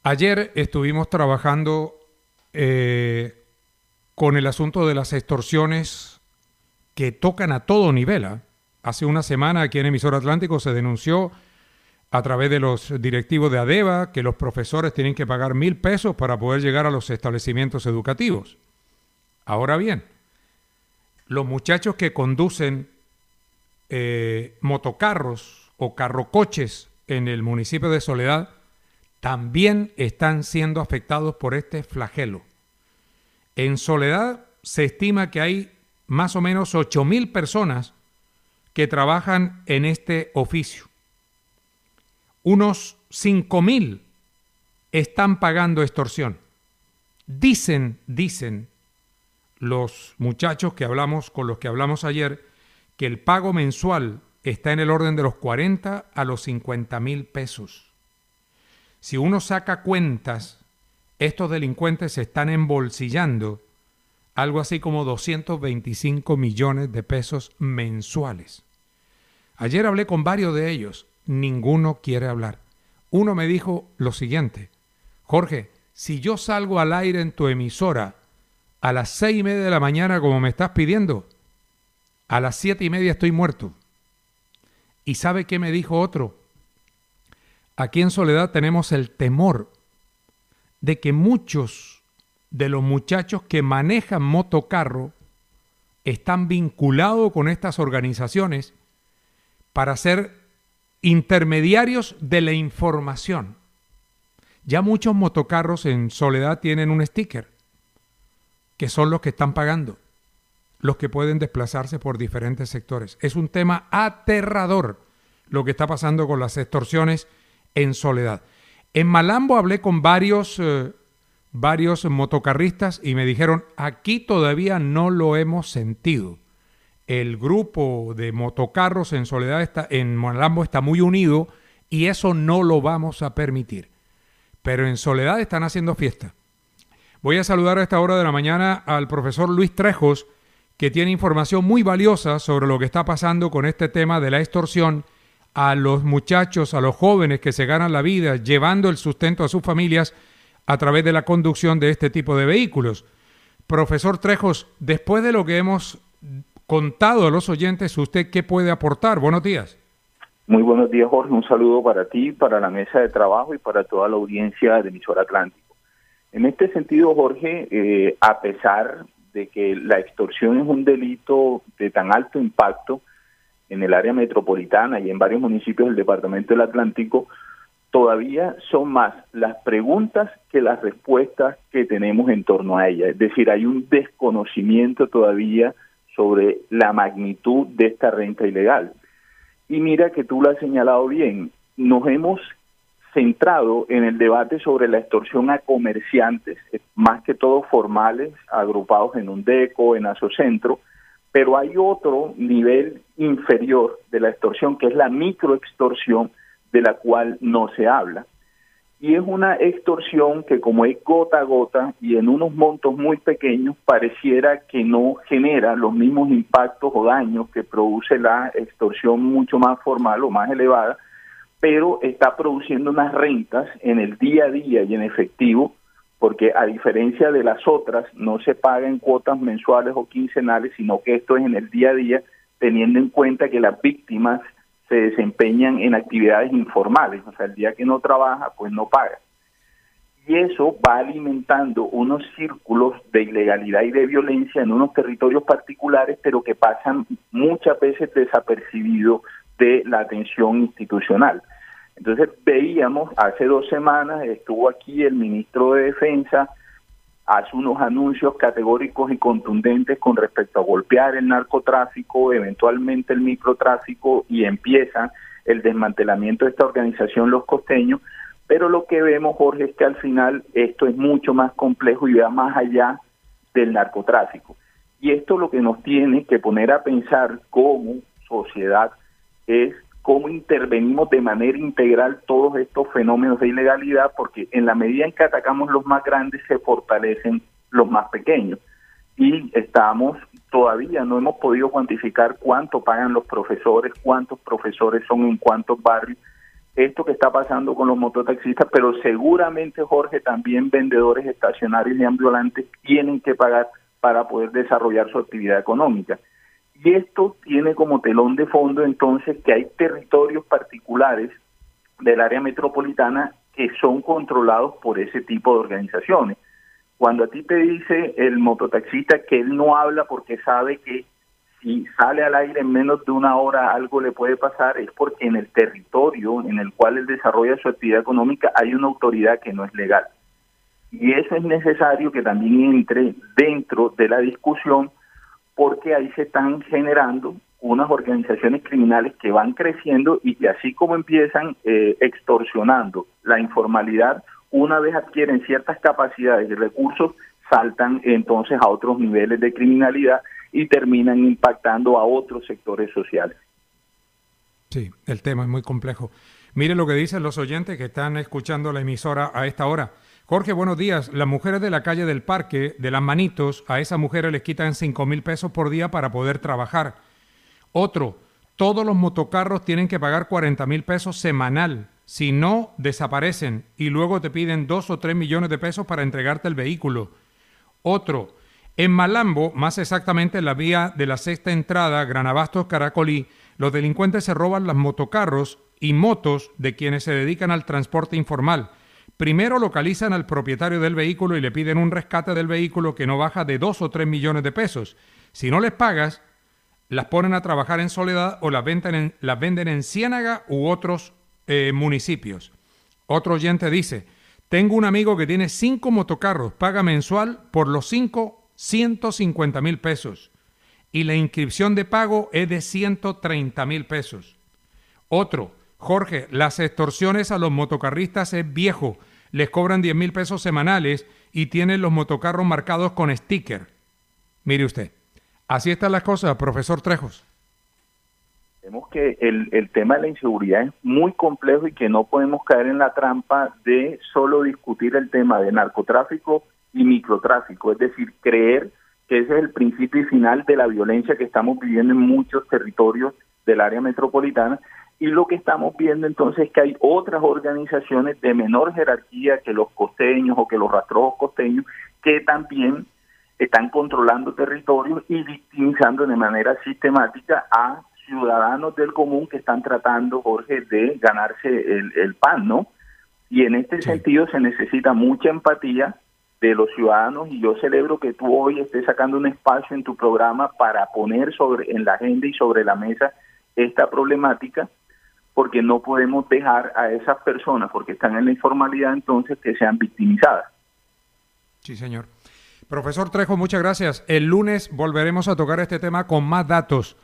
Ayer estuvimos trabajando con el asunto de las extorsiones que tocan a todo nivel, ¿eh? Hace una semana aquí en Emisor Atlántico se denunció a través de los directivos de ADEVA que los profesores tienen que pagar 1,000 pesos para poder llegar a los establecimientos educativos. Ahora bien, los muchachos que conducen motocarros o carrocoches en el municipio de Soledad también están siendo afectados por este flagelo. En Soledad se estima que hay más o menos 8,000 personas que trabajan en este oficio. Unos 5,000 están pagando extorsión. Dicen los muchachos con los que hablamos ayer, que el pago mensual está en el orden de los 40 a los 50,000 pesos. Si uno saca cuentas, estos delincuentes se están embolsillando algo así como 225 millones de pesos mensuales. Ayer hablé con varios de ellos, ninguno quiere hablar. Uno me dijo lo siguiente: Jorge, si yo salgo al aire en tu emisora a las 6:30 de la mañana como me estás pidiendo, a las 7:30 estoy muerto. ¿Y sabe qué me dijo otro? Aquí en Soledad tenemos el temor de que muchos de los muchachos que manejan motocarro están vinculados con estas organizaciones para ser intermediarios de la información. Ya muchos motocarros en Soledad tienen un sticker, que son los que están pagando, los que pueden desplazarse por diferentes sectores. Es un tema aterrador lo que está pasando con las extorsiones en Soledad. En Malambo hablé con varios motocarristas y me dijeron, aquí todavía no lo hemos sentido. El grupo de motocarros en Soledad en Malambo está muy unido y eso no lo vamos a permitir. Pero en Soledad están haciendo fiesta. Voy a saludar a esta hora de la mañana al profesor Luis Trejos, que tiene información muy valiosa sobre lo que está pasando con este tema de la extorsión a los muchachos, a los jóvenes que se ganan la vida llevando el sustento a sus familias a través de la conducción de este tipo de vehículos. Profesor Trejos, después de lo que hemos contado a los oyentes, ¿usted qué puede aportar? Buenos días. Muy buenos días, Jorge. Un saludo para ti, para la mesa de trabajo y para toda la audiencia de Emisor Atlántico. En este sentido, Jorge, a pesar de que la extorsión es un delito de tan alto impacto en el área metropolitana y en varios municipios del departamento del Atlántico, todavía son más las preguntas que las respuestas que tenemos en torno a ella. Es decir, hay un desconocimiento todavía sobre la magnitud de esta renta ilegal. Y mira que tú lo has señalado bien, nos hemos centrado en el debate sobre la extorsión a comerciantes, más que todo formales, agrupados en UNDECO, en Asocentro, pero hay otro nivel inferior de la extorsión, que es la microextorsión, de la cual no se habla. Y es una extorsión que, como es gota a gota y en unos montos muy pequeños, pareciera que no genera los mismos impactos o daños que produce la extorsión mucho más formal o más elevada, pero está produciendo unas rentas en el día a día y en efectivo, porque a diferencia de las otras, no se paga en cuotas mensuales o quincenales, sino que esto es en el día a día, teniendo en cuenta que las víctimas se desempeñan en actividades informales, o sea, el día que no trabaja, pues no paga. Y eso va alimentando unos círculos de ilegalidad y de violencia en unos territorios particulares, pero que pasan muchas veces desapercibidos de la atención institucional. Entonces veíamos, hace 2 semanas estuvo aquí el ministro de Defensa, hace unos anuncios categóricos y contundentes con respecto a golpear el narcotráfico, eventualmente el microtráfico, y empieza el desmantelamiento de esta organización Los Costeños, pero lo que vemos, Jorge, es que al final esto es mucho más complejo y va más allá del narcotráfico. Y esto lo que nos tiene que poner a pensar como sociedad es cómo intervenimos de manera integral todos estos fenómenos de ilegalidad, porque en la medida en que atacamos los más grandes se fortalecen los más pequeños. Y todavía no hemos podido cuantificar cuánto pagan los profesores, cuántos profesores son en cuántos barrios. esto que está pasando con los mototaxistas, pero seguramente, Jorge, también vendedores estacionarios y ambulantes tienen que pagar para poder desarrollar su actividad económica. Y esto tiene como telón de fondo entonces que hay territorios particulares del área metropolitana que son controlados por ese tipo de organizaciones. Cuando a ti te dice el mototaxista que él no habla porque sabe que si sale al aire en menos de una hora algo le puede pasar, es porque en el territorio en el cual él desarrolla su actividad económica hay una autoridad que no es legal. Y eso es necesario que también entre dentro de la discusión, porque ahí se están generando unas organizaciones criminales que van creciendo y que así como empiezan extorsionando la informalidad, una vez adquieren ciertas capacidades y recursos, saltan entonces a otros niveles de criminalidad y terminan impactando a otros sectores sociales. Sí, el tema es muy complejo. Mire lo que dicen los oyentes que están escuchando la emisora a esta hora. Jorge, buenos días. Las mujeres de la calle del Parque, de Las Manitos, a esas mujeres les quitan 5,000 pesos por día para poder trabajar. Otro, todos los motocarros tienen que pagar 40,000 pesos semanal. Si no, desaparecen y luego te piden 2 o 3 millones de pesos para entregarte el vehículo. Otro, en Malambo, más exactamente en la vía de la sexta entrada, Granabastos, Caracolí, los delincuentes se roban los motocarros y motos de quienes se dedican al transporte informal. Primero localizan al propietario del vehículo y le piden un rescate del vehículo que no baja de 2 o 3 millones de pesos. Si no les pagas, las ponen a trabajar en Soledad o las venden en Ciénaga u otros municipios. Otro oyente dice, tengo un amigo que tiene 5 motocarros, paga mensual por los 5 150,000 pesos y la inscripción de pago es de 130,000 pesos. Otro, Jorge, las extorsiones a los motocarristas es viejo, les cobran 10,000 pesos semanales y tienen los motocarros marcados con sticker. Mire usted, así están las cosas, profesor Trejos. Vemos que el tema de la inseguridad es muy complejo y que no podemos caer en la trampa de solo discutir el tema de narcotráfico y microtráfico, es decir, creer que ese es el principio y final de la violencia que estamos viviendo en muchos territorios del área metropolitana, y lo que estamos viendo entonces es que hay otras organizaciones de menor jerarquía que los costeños o que los rastrojos costeños que también están controlando territorios y victimizando de manera sistemática a ciudadanos del común que están tratando, Jorge, de ganarse el pan, ¿no? Y en este sentido se necesita mucha empatía de los ciudadanos, y yo celebro que tú hoy estés sacando un espacio en tu programa para poner en la agenda y sobre la mesa esta problemática, porque no podemos dejar a esas personas, porque están en la informalidad, entonces, que sean victimizadas. Sí, señor. Profesor Trejo, muchas gracias. El lunes volveremos a tocar este tema con más datos.